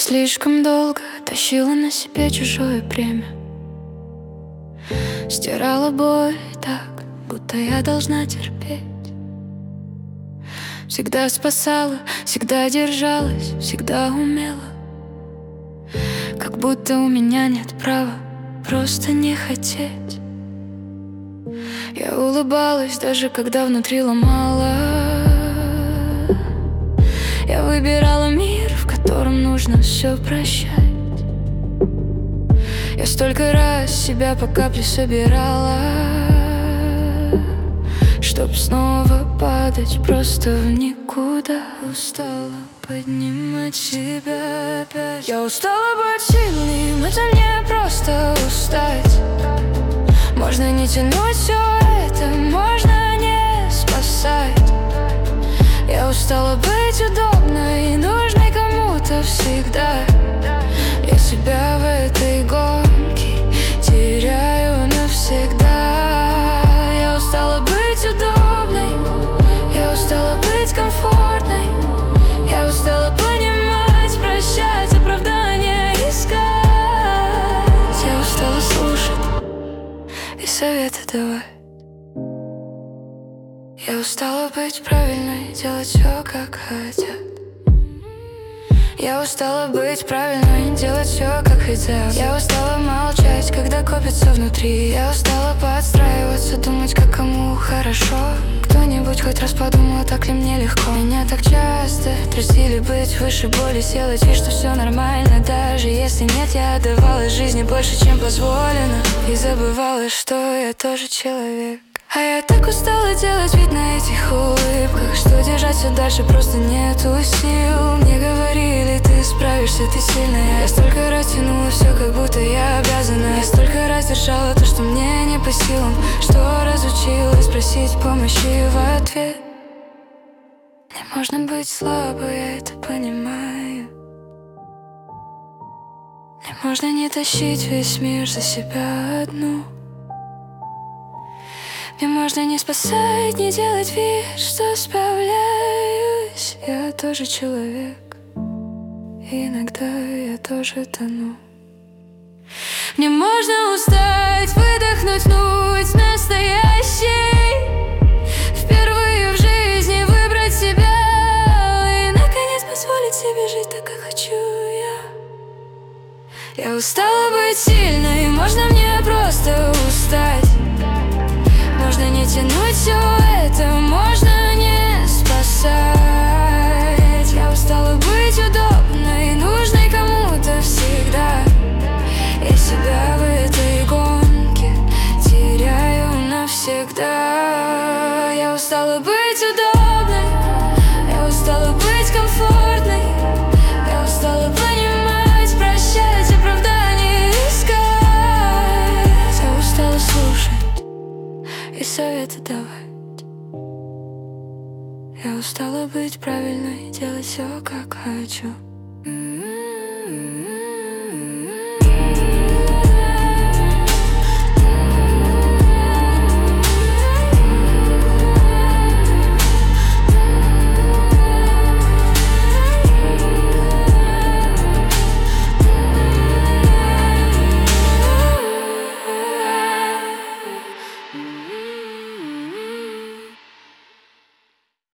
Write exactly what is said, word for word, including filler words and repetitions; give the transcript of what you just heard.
слишком долго тащила на себе чужое бремя, стирала боль так, будто я должна терпеть. Всегда спасала, всегда держалась, всегда умела, как будто у меня нет права просто не хотеть. Я улыбалась, даже когда внутри ломала. Я выбирала мир, в котором нужно все прощать. Я столько раз себя по капле собирала, чтоб снова падать просто в никуда. Устала поднимать себя опять. Я устала быть сильным, это не просто устать. Можно не тянуть все это, можно не спасать. Я устала быть удобной и нужной кому-то всегда. Я себя в этой гонке теряю навсегда. Я устала быть удобной, я устала быть комфортной. Я устала понимать, прощать, оправдания искать. Я устала слушать и советы давать. Я устала быть правильной, делать все как хотят. Я устала быть правильной, делать все как хотят. Я устала молчать, когда копится внутри. Я устала подстраиваться, думать, как кому хорошо. Кто-нибудь хоть раз подумал, так ли мне легко? Меня так часто трясили быть выше боли, сделать вид, что все нормально. Даже если нет, я отдавала жизни больше, чем позволено, и забывала, что я тоже человек. А я так устала делать вид на этих улыбках, что держать все дальше просто нету сил. Мне говорили, ты справишься, ты сильная. Я столько раз тянула все, как будто я обязана. Я столько раз держала то, что мне не по силам, что разучилась просить помощи в ответ. Мне можно быть слабой, я это понимаю. Мне можно не тащить весь мир за себя одну. Мне можно не спасать, не делать вид, что справляюсь. Я тоже человек, и иногда я тоже тону. Мне можно устать, выдохнуть, нуть настоящей. Впервые в жизни выбрать себя и, наконец, позволить себе жить так, как хочу я. Я устала быть сильной, можно мне просто устать. Можно не тянуть все это, можно не спасать. Я устала быть удобной, нужной кому-то всегда. Я себя в этой гонке теряю навсегда. Я устала быть удобной, я устала быть комфортной. Я устала понимать, прощать, оправдания искать. Я устала слушать и советы давать. Я устала быть правильной, делать все как хочу.